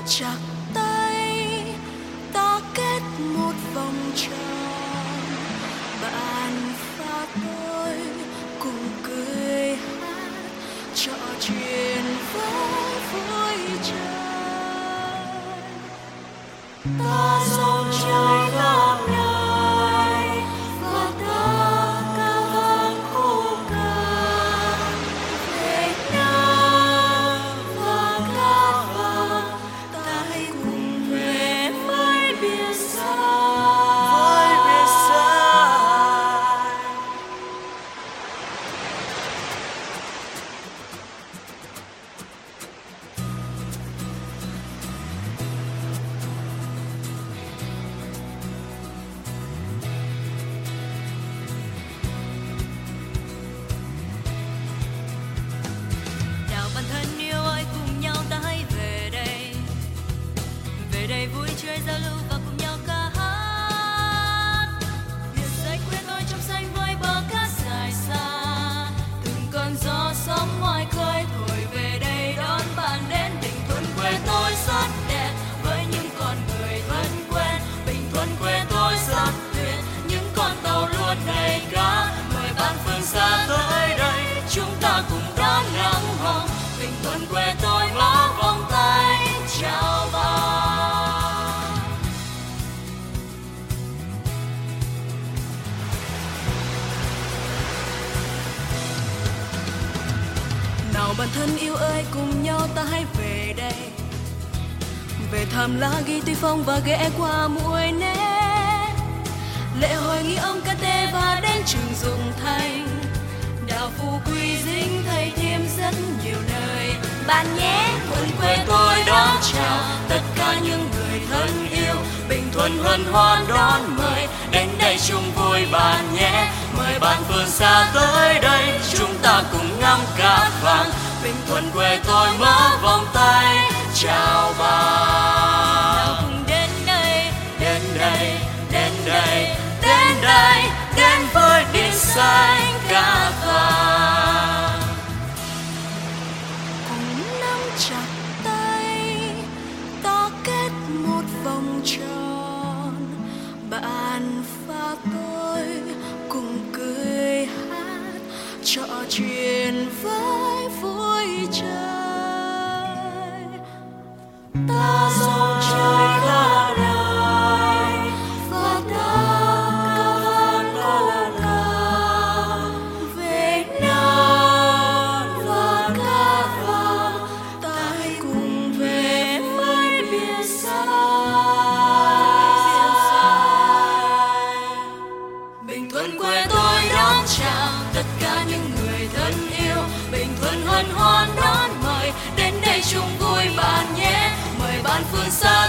chặt tay ta kết một vòng tròn, bạn và tôi cùng cười hát trò chuyện với vui trời. Ta dòng trời khắp nơi và ta ca vang khúc ca về nhau và ca vang. Ta hãy cùng về với biển xa. Nào bạn thân yêu ơi, cùng nhau ta hãy về đây vui chơi giao lưu và cùng nhau ca hát. Biển xanh quê tôi trong xanh với bờ cát dài xa, từng cơn gió sóng ngoài khơi thổi về đây đón bạn đến. Bình Thuận quê tôi rất đẹp với những con người thân quen. Bình Thuận quê tôi rất tuyệt, những con tàu luôn đầy cá. Mời bạn phương xa tới đây, chúng ta cùng đón nắng hồng. Bình Thuận quê tôi mở vòng tay chào bạn. Nào bạn thân yêu ơi, cùng nhau ta hãy về đây, về thăm lá ghi Tuy Phong và ghé qua Muối Né. Lễ hội nghi ông ca tê và đến trường Dụng Thành, đảo Phú Quý Dinh thầy thêm rất nhiều nơi. Bạn nhé, Thuận quê tôi đón chào tất cả những người thân yêu. Bình Thuận hân hoan đón mời đến đây chung vui bạn nhé. Mời bạn phương xa tới đây, chúng ta cùng ngắm cát vàng. Bình Thuận quê tôi mở vòng tay chào bạn. Nào cùng đến đây, đến đây, đến đây, đến đây, đến với biển xanh cát vàng. Cùng nắm chặt tay ta kết một vòng tròn, bạn và tôi cùng cười hát trò chuyện với vui trời. Ta dòng trời khắp nơi và ta ca vang khúc ca về nhau và ca vang. Ta hãy cùng về với biển xa. Bình Thuận quê tôi đón chào tất cả những người thân yêu. Bình Thuận hân hoan đón mời đến đây chung vui bạn nhé. Mời bạn phương xa